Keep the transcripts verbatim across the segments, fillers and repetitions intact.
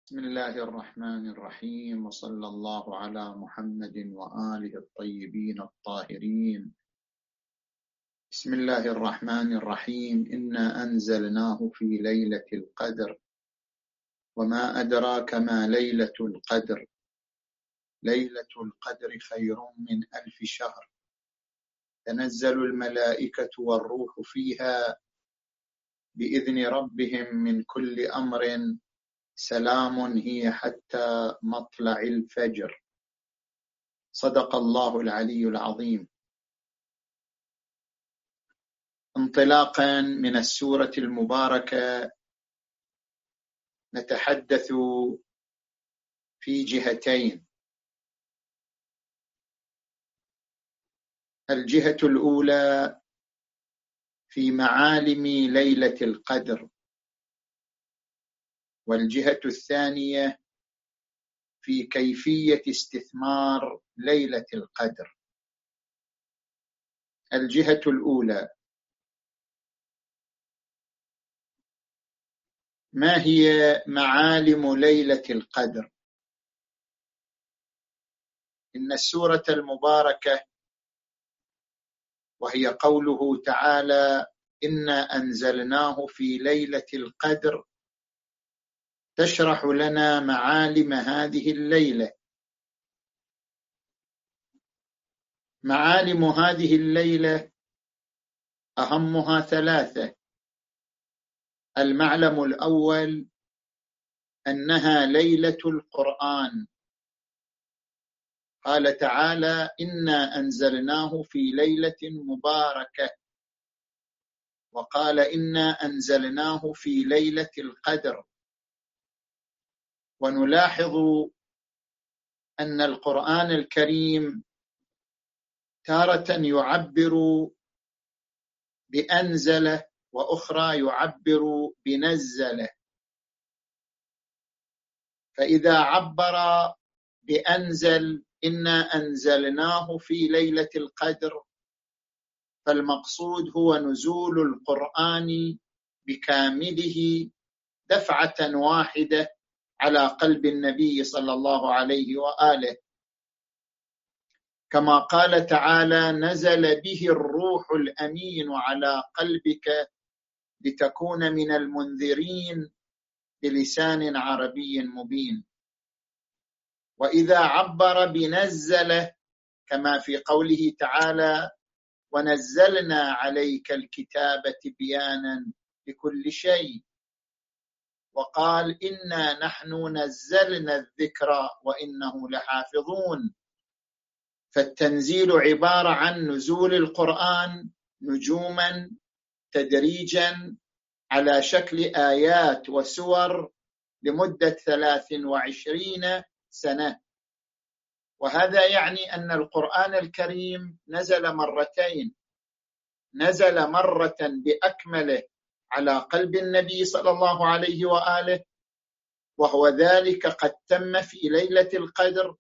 بسم الله الرحمن الرحيم، وصلى الله على محمد وآله الطيبين الطاهرين. بسم الله الرحمن الرحيم. إنا أنزلناه في ليلة القدر، وما أدراك ما ليلة القدر. ليلة القدر خير من ألف شهر، تنزل الملائكة والروح فيها بإذن ربهم من كل أمر، سلام هي حتى مطلع الفجر. صدق الله العلي العظيم. انطلاقا من السورة المباركة نتحدث في جهتين. الجهة الأولى في معالم ليلة القدر، والجهة الثانية في كيفية استثمار ليلة القدر. الجهة الأولى: ما هي معالم ليلة القدر؟ إن السورة المباركة، وهي قوله تعالى: إنا أنزلناه في ليلة القدر، تشرح لنا معالم هذه الليلة. معالم هذه الليلة أهمها ثلاثة. المعلم الأول أنها ليلة القرآن. قال تعالى: إنا أنزلناه في ليلة مباركة، وقال: إنا أنزلناه في ليلة القدر. ونلاحظ أن القرآن الكريم تارة يعبر بأنزل، وأخرى يعبر بنزل. فإذا عبر بأنزل: إنا أنزلناه في ليلة القدر، فالمقصود هو نزول القرآن بكامله دفعة واحدة على قلب النبي صلى الله عليه وآله، كما قال تعالى: نزل به الروح الأمين على قلبك لتكون من المنذرين بلسان عربي مبين. وإذا عبر بنزل، كما في قوله تعالى: ونزلنا عليك الكتاب تبيانا لكل شيء، وقال: إنا نحن نزلنا الذكر وإنه لحافظون. فالتنزيل عبارة عن نزول القرآن نجوما تدريجا على شكل آيات وسور لمدة ثلاث وعشرين سنة. وهذا يعني أن القرآن الكريم نزل مرتين: نزل مرة بأكمله على قلب النبي صلى الله عليه وآله، وهو ذلك قد تم في ليلة القدر.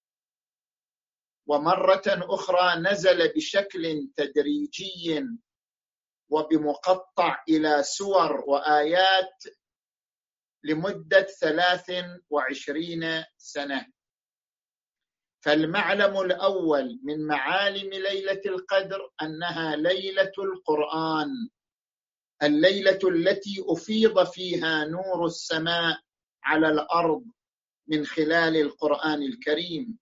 ومرة أخرى نزل بشكل تدريجي وبمقطع إلى سور وآيات لمدة ثلاث وعشرين سنة. فالمعلم الأول من معالم ليلة القدر أنها ليلة القرآن، الليلة التي أفيض فيها نور السماء على الأرض من خلال القرآن الكريم.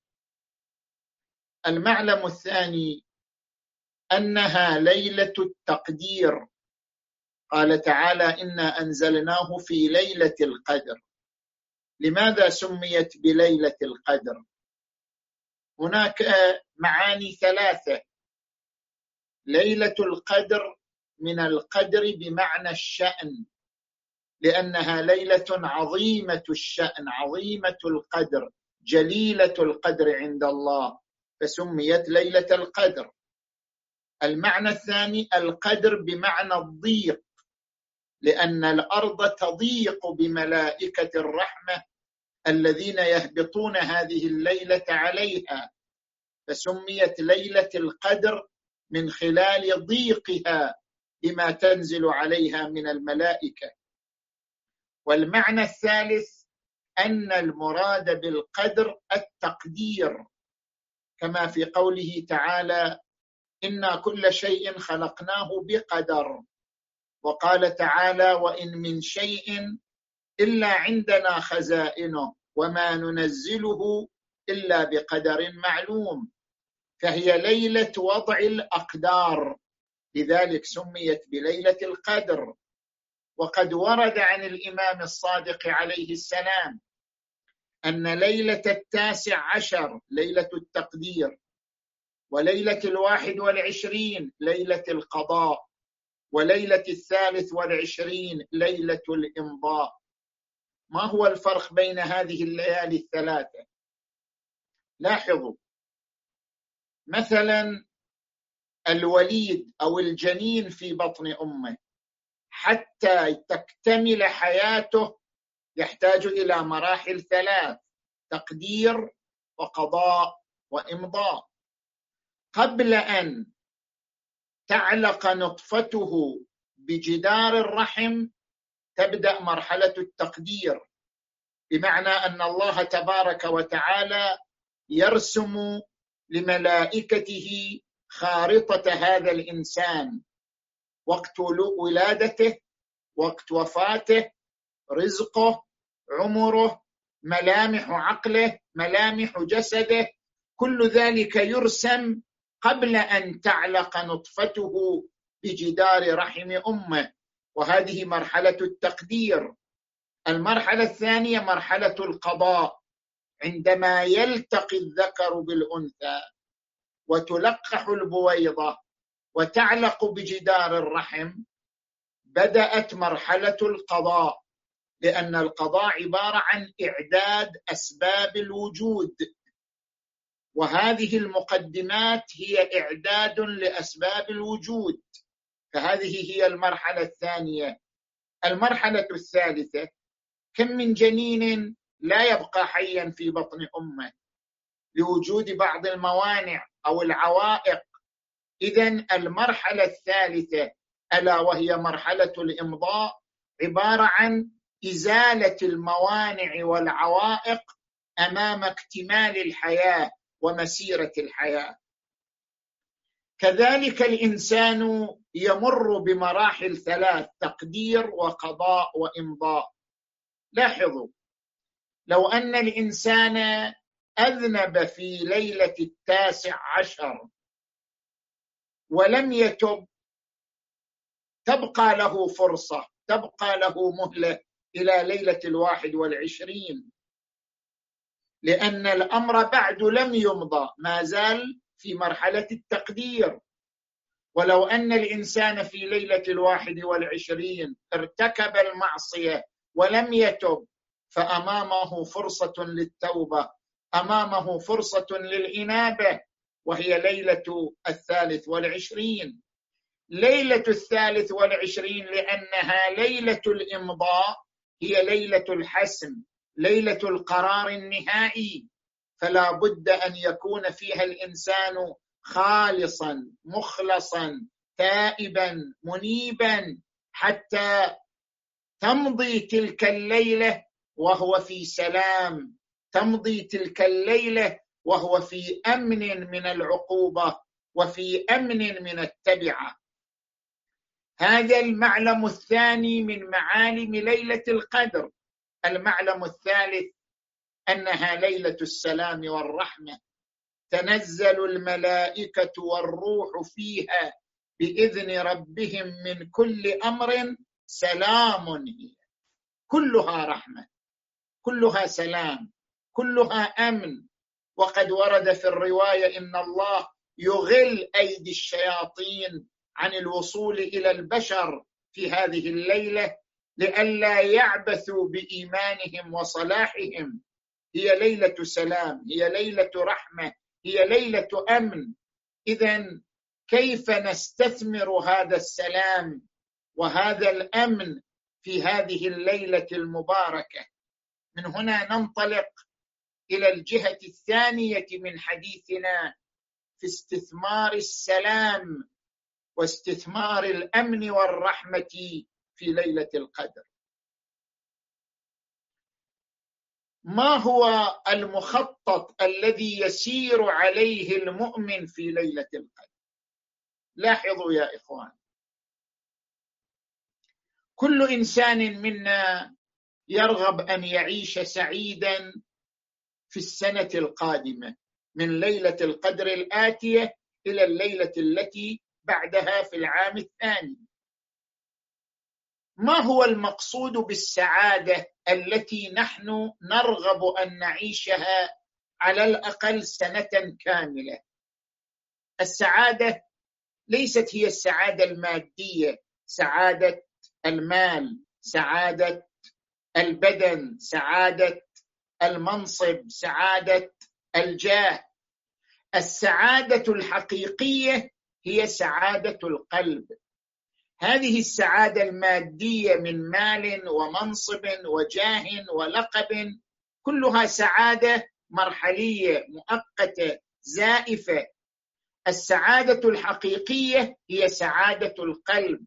المعلم الثاني أنها ليلة التقدير. قال تعالى: إنا أنزلناه في ليلة القدر. لماذا سميت بليلة القدر؟ هناك معاني ثلاثة. ليلة القدر من القدر بمعنى الشأن، لأنها ليلة عظيمة الشأن، عظيمة القدر، جليلة القدر عند الله، فسميت ليلة القدر. المعنى الثاني القدر بمعنى الضيق، لأن الأرض تضيق بملائكة الرحمة الذين يهبطون هذه الليلة عليها، فسميت ليلة القدر من خلال ضيقها بما تنزل عليها من الملائكة. والمعنى الثالث أن المراد بالقدر التقدير، كما في قوله تعالى: إنا كل شيء خلقناه بقدر. وقال تعالى: وإن من شيء إلا عندنا خزائنه وما ننزله إلا بقدر معلوم. فهي ليلة وضع الأقدار، لذلك سميت بليلة القدر. وقد ورد عن الإمام الصادق عليه السلام أن ليلة التاسع عشر ليلة التقدير، وليلة الواحد والعشرين ليلة القضاء، وليلة الثالث والعشرين ليلة الإمضاء. ما هو الفرق بين هذه الليالي الثلاثة؟ لاحظوا، مثلا الوليد أو الجنين في بطن أمه حتى تكتمل حياته يحتاج إلى مراحل ثلاث: تقدير وقضاء وإمضاء. قبل أن تعلق نطفته بجدار الرحم تبدأ مرحلة التقدير، بمعنى أن الله تبارك وتعالى يرسم لملائكته خارطة هذا الإنسان: وقت ولادته، وقت وفاته، رزقه، عمره، ملامح عقله، ملامح جسده، كل ذلك يرسم قبل أن تعلق نطفته بجدار رحم أمه، وهذه مرحلة التقدير. المرحلة الثانية مرحلة القضاء، عندما يلتقي الذكر بالأنثى وتلقح البويضة وتعلق بجدار الرحم بدأت مرحلة القضاء، لأن القضاء عبارة عن إعداد أسباب الوجود، وهذه المقدمات هي إعداد لأسباب الوجود، فهذه هي المرحلة الثانية. المرحلة الثالثة: كم من جنين لا يبقى حيا في بطن أمه لوجود بعض الموانع أو العوائق. إذن المرحلة الثالثة ألا وهي مرحلة الإمضاء عبارة عن إزالة الموانع والعوائق أمام اكتمال الحياة ومسيرة الحياة. كذلك الإنسان يمر بمراحل ثلاث: تقدير وقضاء وإمضاء. لاحظوا، لو أن الإنسان أذنب في ليلة التاسع عشر ولم يتب تبقى له فرصة، تبقى له مهلة إلى ليلة الواحد والعشرين، لأن الأمر بعد لم يمضى، ما زال في مرحلة التقدير. ولو أن الإنسان في ليلة الواحد والعشرين ارتكب المعصية ولم يتب فأمامه فرصة للتوبة، أمامه فرصة للإنابة، وهي ليلة الثالث والعشرين. ليلة الثالث والعشرين لأنها ليلة الإمضاء هي ليلة الحسم، ليلة القرار النهائي، فلا بد أن يكون فيها الإنسان خالصا مخلصا تائبا منيبا حتى تمضي تلك الليلة وهو في سلام، تمضي تلك الليلة وهو في أمن من العقوبة وفي أمن من التبعة. هذا المعلم الثاني من معالم ليلة القدر. المعلم الثالث أنها ليلة السلام والرحمة، تنزل الملائكة والروح فيها بإذن ربهم من كل أمر سلام هي، كلها رحمة، كلها سلام، كلها أمن. وقد ورد في الرواية إن الله يغل أيدي الشياطين عن الوصول إلى البشر في هذه الليلة لئلا يعبثوا بإيمانهم وصلاحهم. هي ليلة سلام، هي ليلة رحمة، هي ليلة أمن. إذن كيف نستثمر هذا السلام وهذا الأمن في هذه الليلة المباركة؟ من هنا ننطلق إلى الجهة الثانية من حديثنا في استثمار السلام واستثمار الأمن والرحمة في ليلة القدر. ما هو المخطط الذي يسير عليه المؤمن في ليلة القدر؟ لاحظوا يا إخوان، كل إنسان منا يرغب أن يعيش سعيدا في السنة القادمة، من ليلة القدر الآتية إلى الليلة التي بعدها في العام الثاني. ما هو المقصود بالسعادة التي نحن نرغب أن نعيشها على الأقل سنة كاملة؟ السعادة ليست هي السعادة المادية، سعادة المال، سعادة البدن، سعادة المنصب، سعادة الجاه. السعادة الحقيقية هي سعادة القلب. هذه السعادة المادية من مال ومنصب وجاه ولقب كلها سعادة مرحلية مؤقتة زائفة. السعادة الحقيقية هي سعادة القلب،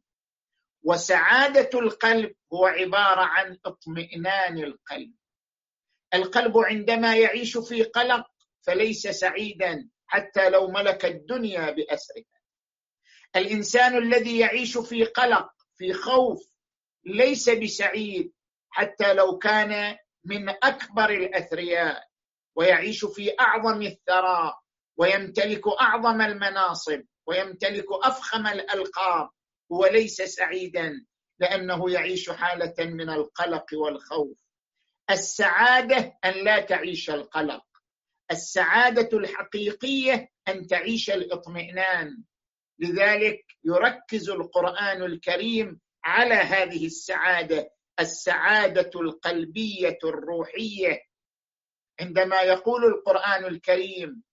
وسعادة القلب هو عبارة عن اطمئنان القلب. القلب عندما يعيش في قلق فليس سعيدا حتى لو ملك الدنيا بأسرها. الإنسان الذي يعيش في قلق في خوف ليس بسعيد حتى لو كان من أكبر الأثرياء ويعيش في أعظم الثراء ويمتلك أعظم المناصب ويمتلك أفخم الألقاب، هو ليس سعيدا لأنه يعيش حالة من القلق والخوف. السعادة أن لا تعيش القلق، السعادة الحقيقية أن تعيش الإطمئنان. لذلك يركز القرآن الكريم على هذه السعادة، السعادة القلبية الروحية، عندما يقول القرآن الكريم: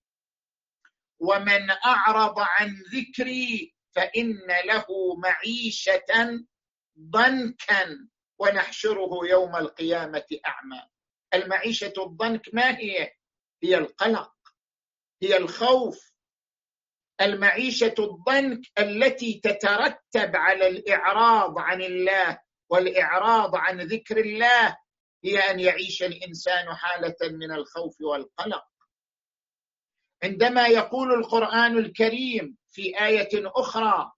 ومن أعرض عن ذكري فإن له معيشة ضنكا ونحشره يوم القيامة أعمى. المعيشة الضنك ما هي؟ هي القلق، هي الخوف. المعيشة الضنك التي تترتب على الإعراض عن الله والإعراض عن ذكر الله هي أن يعيش الإنسان حالة من الخوف والقلق. عندما يقول القرآن الكريم في آية أخرى: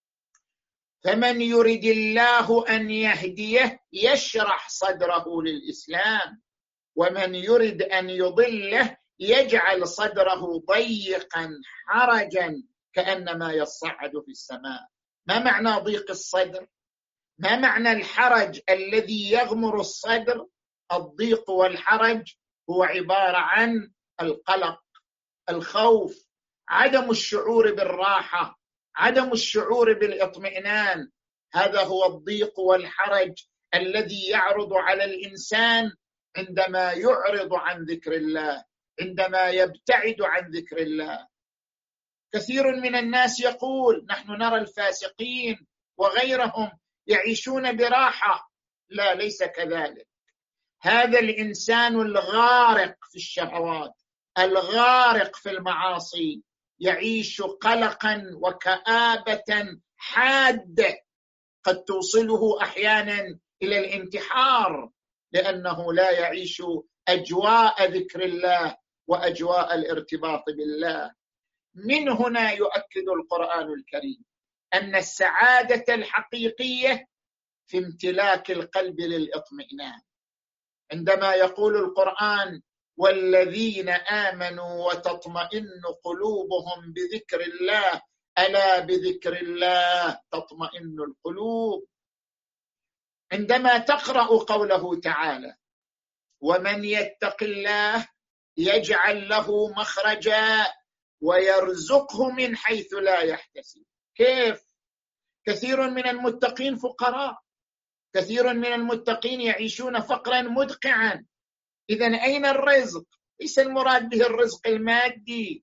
فمن يرد الله أن يهديه يشرح صدره للإسلام ومن يرد أن يضله يجعل صدره ضيقا حرجا كأنما يصعد في السماء. ما معنى ضيق الصدر؟ ما معنى الحرج الذي يغمر الصدر؟ الضيق والحرج هو عبارة عن القلق، الخوف، عدم الشعور بالراحة، عدم الشعور بالاطمئنان. هذا هو الضيق والحرج الذي يعرض على الإنسان عندما يعرض عن ذكر الله، عندما يبتعد عن ذكر الله. كثير من الناس يقول: نحن نرى الفاسقين وغيرهم يعيشون براحة. لا، ليس كذلك. هذا الإنسان الغارق في الشهوات، الغارق في المعاصي، يعيش قلقا وكآبة حادة قد توصله أحيانا إلى الانتحار، لأنه لا يعيش أجواء ذكر الله وأجواء الارتباط بالله. من هنا يؤكد القرآن الكريم أن السعادة الحقيقية في امتلاك القلب للإطمئنان. عندما يقول القرآن: والذين آمنوا وتطمئن قلوبهم بذكر الله ألا بذكر الله تطمئن القلوب. عندما تقرأ قوله تعالى: ومن يتق الله يجعل له مخرجا ويرزقه من حيث لا يحتسب. كيف؟ كثير من المتقين فقراء، كثير من المتقين يعيشون فقرا مدقعا. إذن أين الرزق؟ ليس المراد به الرزق المادي.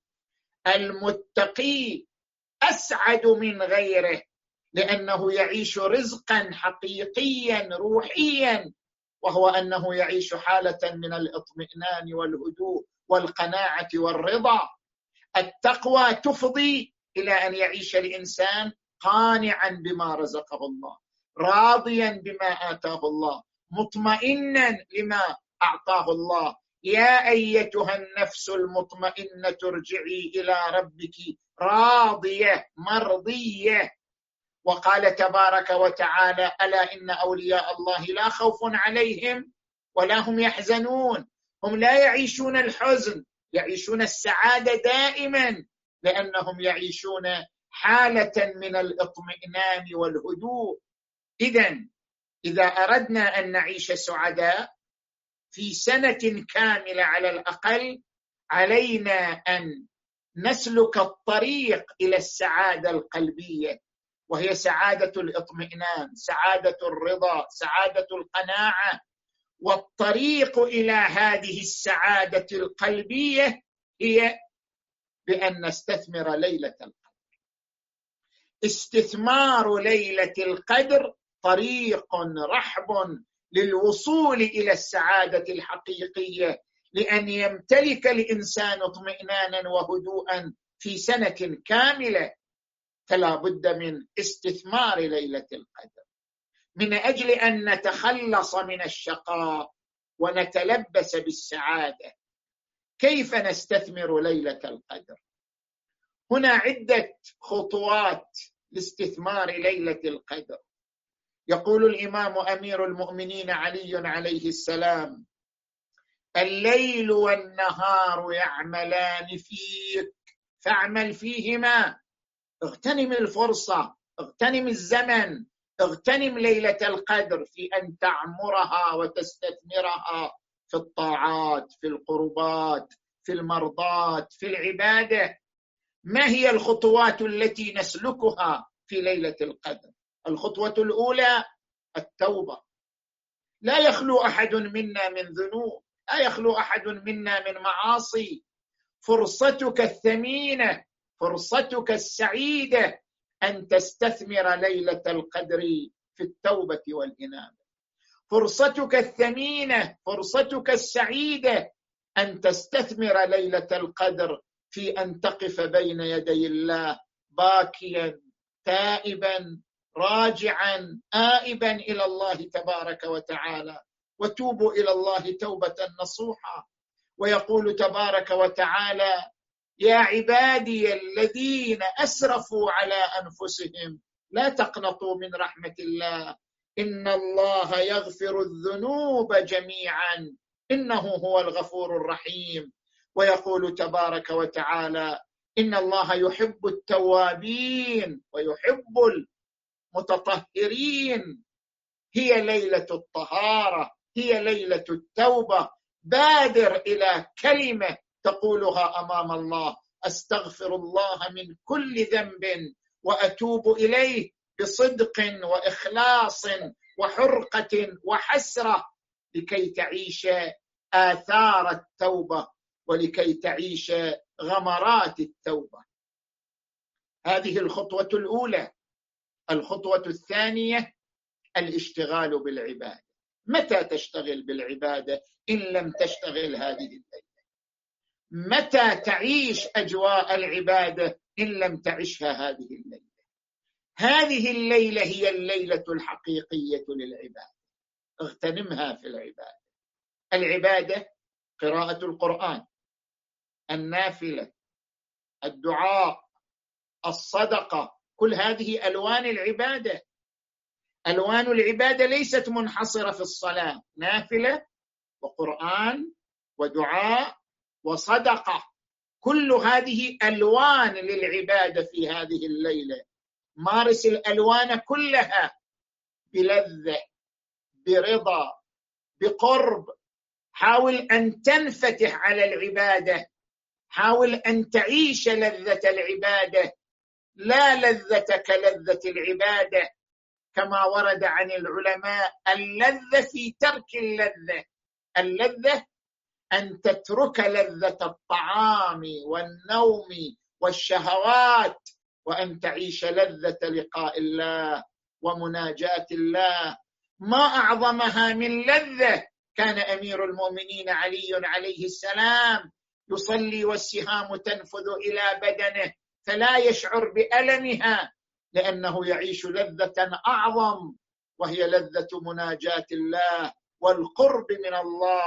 المتقي أسعد من غيره لأنه يعيش رزقا حقيقيا روحيا، وهو أنه يعيش حالة من الإطمئنان والهدوء والقناعة والرضا. التقوى تفضي إلى أن يعيش الإنسان قانعا بما رزقه الله، راضيا بما آتاه الله، مطمئنا لما أعطاه الله: يا أيتها النفس المطمئنة ارجعي إلى ربك راضية مرضية. وقال تبارك وتعالى: ألا إن أولياء الله لا خوف عليهم ولا هم يحزنون. هم لا يعيشون الحزن، يعيشون السعادة دائما، لأنهم يعيشون حالة من الاطمئنان والهدوء. إذن إذا أردنا أن نعيش سعداء في سنة كاملة على الأقل، علينا أن نسلك الطريق إلى السعادة القلبية، وهي سعادة الاطمئنان، سعادة الرضا، سعادة القناعة. والطريق إلى هذه السعادة القلبية هي بأن نستثمر ليلة القدر. استثمار ليلة القدر طريق رحب للوصول إلى السعادة الحقيقية، لأن يمتلك الإنسان اطمئنانا وهدوءا في سنة كاملة. فلا بد من استثمار ليلة القدر من أجل أن نتخلص من الشقاء ونتلبس بالسعادة. كيف نستثمر ليلة القدر؟ هنا عدة خطوات لاستثمار ليلة القدر. يقول الإمام أمير المؤمنين علي عليه السلام: الليل والنهار يعملان فيك فاعمل فيهما. اغتنم الفرصة، اغتنم الزمن، اغتنم ليلة القدر في أن تعمرها وتستثمرها في الطاعات، في القربات، في المرضات، في العبادة. ما هي الخطوات التي نسلكها في ليلة القدر؟ الخطوة الأولى التوبة. لا يخلو أحد منا من ذنوب، لا يخلو أحد منا من معاصي. فرصتك الثمينة، فرصتك السعيدة أن تستثمر ليلة القدر في التوبة والإنابة. فرصتك الثمينة، فرصتك السعيدة أن تستثمر ليلة القدر في أن تقف بين يدي الله باكيا تائبا راجعا آئبا إلى الله تبارك وتعالى. وتوبوا إلى الله توبة نصوحا. ويقول تبارك وتعالى: يا عبادي الذين أسرفوا على أنفسهم لا تقنطوا من رحمة الله إن الله يغفر الذنوب جميعا إنه هو الغفور الرحيم. ويقول تبارك وتعالى: إن الله يحب التوابين ويحب المتطهرين. هي ليلة الطهارة، هي ليلة التوبة. بادر إلى كلمة تقولها أمام الله: أستغفر الله من كل ذنب وأتوب إليه، بصدق وإخلاص وحرقة وحسرة، لكي تعيش آثار التوبة ولكي تعيش غمرات التوبة. هذه الخطوة الأولى. الخطوة الثانية الاشتغال بالعبادة. متى تشتغل بالعبادة إن لم تشتغل هذه الليلة؟ متى تعيش أجواء العبادة إن لم تعيشها هذه الليلة؟ هذه الليلة هي الليلة الحقيقية للعبادة. اغتنمها في العبادة. العبادة قراءة القرآن، النافلة، الدعاء، الصدقة، كل هذه ألوان العبادة. ألوان العبادة ليست منحصرة في الصلاة، نافلة وقرآن ودعاء وصدقة، كل هذه ألوان للعبادة في هذه الليلة. مارس الألوان كلها بلذة، برضا، بقرب. حاول أن تنفتح على العبادة، حاول أن تعيش لذة العبادة، لا لذة كلذة العبادة. كما ورد عن العلماء: اللذة في ترك اللذة. اللذة أن تترك لذة الطعام والنوم والشهوات وأن تعيش لذة لقاء الله ومناجاة الله. ما أعظمها من لذة. كان أمير المؤمنين علي عليه السلام يصلي والسهام تنفذ إلى بدنه فلا يشعر بألمها، لأنه يعيش لذة أعظم، وهي لذة مناجاة الله والقرب من الله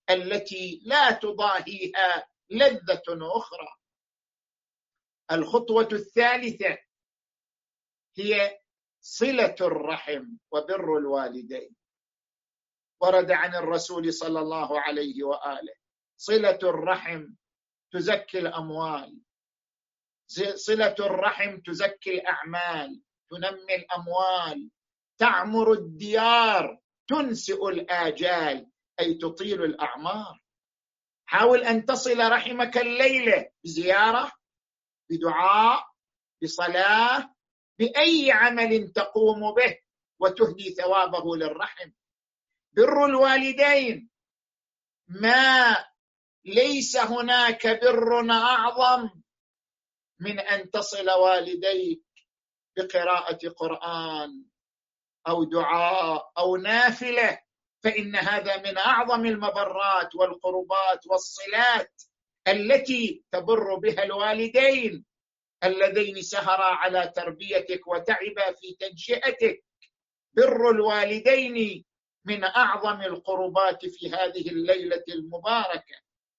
التي لا تضاهيها لذة أخرى. الخطوة الثالثة هي صلة الرحم وبر الوالدين. ورد عن الرسول صلى الله عليه وآله: صلة الرحم تزكي الأموال، صلة الرحم تزكي الأعمال، تنمي الأموال، تعمر الديار، تنسئ الآجال، أي تطيل الأعمار. حاول أن تصل رحمك الليلة بزيارة، بدعاء، بصلاة، بأي عمل تقوم به وتهدي ثوابه للرحم. بر الوالدين، ما ليس هناك بر أعظم من أن تصل والديك بقراءة قرآن أو دعاء أو نافلة، فإن هذا من أعظم المبرات والقربات والصلات التي تبر بها الوالدين اللذين سهرا على تربيتك وتعبا في تنشئتك. بر الوالدين من أعظم القربات في هذه الليلة المباركة.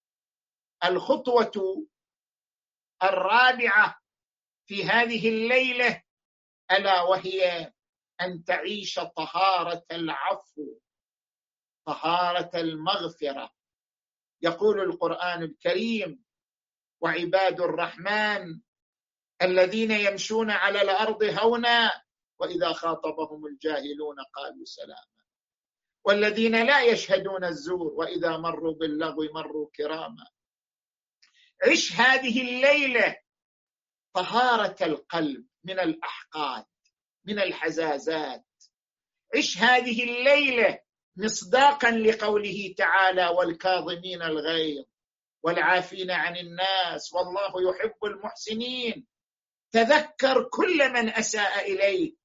الخطوة الرابعة في هذه الليلة ألا وهي أن تعيش طهارة العفو، طهارة المغفرة. يقول القرآن الكريم: وعباد الرحمن الذين يمشون على الأرض هونا وإذا خاطبهم الجاهلون قالوا سلاما، والذين لا يشهدون الزور وإذا مروا باللغو مروا كراما. عش هذه الليلة طهارة القلب من الأحقاد، من الحزازات. عش هذه الليلة مصداقا لقوله تعالى: والكاظمين الغيظ والعافين عن الناس والله يحب المحسنين. تذكر كل من أساء إليك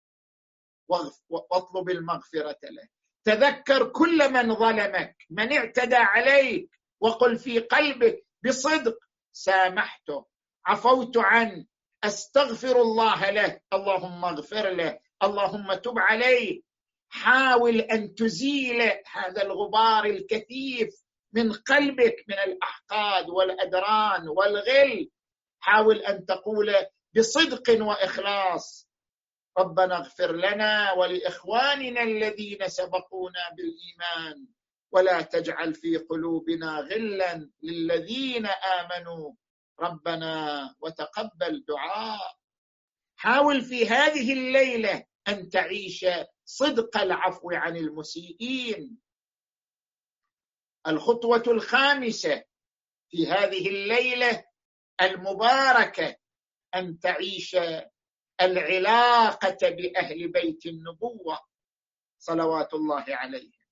واطلب المغفرة له. تذكر كل من ظلمك، من اعتدى عليك، وقل في قلبك بصدق: سامحته، عفوت عنه، أستغفر الله له، اللهم اغفر له، اللهم تب عليه. حاول أن تزيل هذا الغبار الكثيف من قلبك من الأحقاد والأدران والغل. حاول أن تقول بصدق وإخلاص: ربنا اغفر لنا ولإخواننا الذين سبقونا بالإيمان ولا تجعل في قلوبنا غلا للذين آمنوا ربنا وتقبل دعاء. حاول في هذه الليلة أن تعيش صدق العفو عن المسيئين. الخطوة الخامسة في هذه الليلة المباركة أن تعيش العلاقة بأهل بيت النبوة صلوات الله عليهم.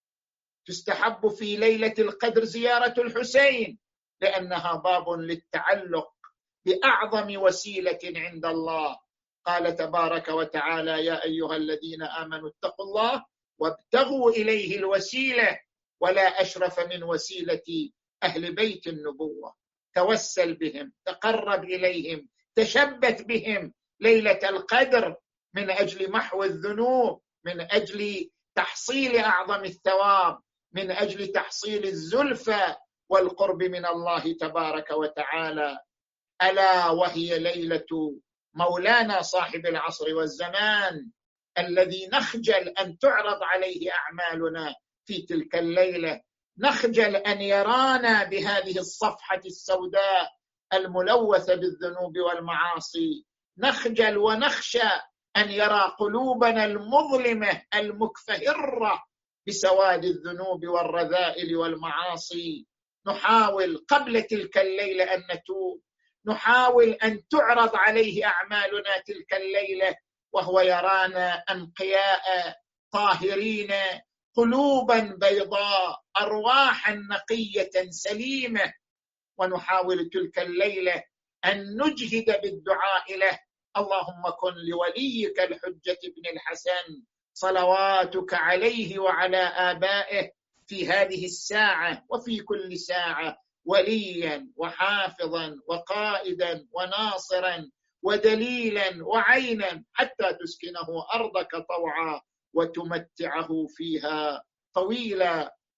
تستحب في ليلة القدر زيارة الحسين لأنها باب للتعلق بأعظم وسيلة عند الله. قال تبارك وتعالى: يا أيها الذين آمنوا اتقوا الله وابتغوا إليه الوسيلة ولا أشرف من وسيلة أهل بيت النبوة. توسل بهم، تقرب إليهم، تشبث بهم ليلة القدر من أجل محو الذنوب، من أجل تحصيل أعظم الثواب، من أجل تحصيل الزلفى والقرب من الله تبارك وتعالى. ألا وهي ليلة مولانا صاحب العصر والزمان الذي نخجل أن تعرض عليه أعمالنا في تلك الليلة، نخجل أن يرانا بهذه الصفحة السوداء الملوثة بالذنوب والمعاصي، نخجل ونخشى أن يرى قلوبنا المظلمة المكفهرة بسواد الذنوب والرذائل والمعاصي. نحاول قبل تلك الليلة أن نتوب، نحاول أن تعرض عليه أعمالنا تلك الليلة وهو يرانا أنقياء طاهرين، قلوبا بيضاء، أرواحا نقية سليمة. ونحاول تلك الليلة أن نجهد بالدعاء له: اللهم كن لوليك الحجة بن الحسن صلواتك عليه وعلى آبائه في هذه الساعة وفي كل ساعة وليا وحافظا وقائدا وناصرا ودليلا وعينا حتى تسكنه أرضك طوعا وتمتعه فيها طويلا.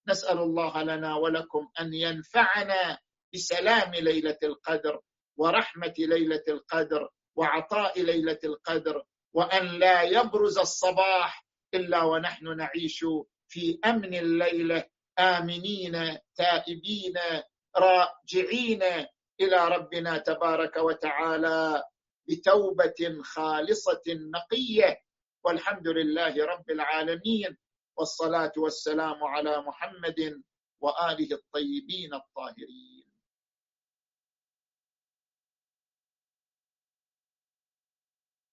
نسأل الله لنا ولكم أن ينفعنا بسلام ليلة القدر ورحمة ليلة القدر وعطاء ليلة القدر، وأن لا يبرز الصباح إلا ونحن نعيش في أمن الليلة، آمنين تائبين راجعين إلى ربنا تبارك وتعالى بتوبة خالصة نقية. والحمد لله رب العالمين، والصلاة والسلام على محمد وآله الطيبين الطاهرين.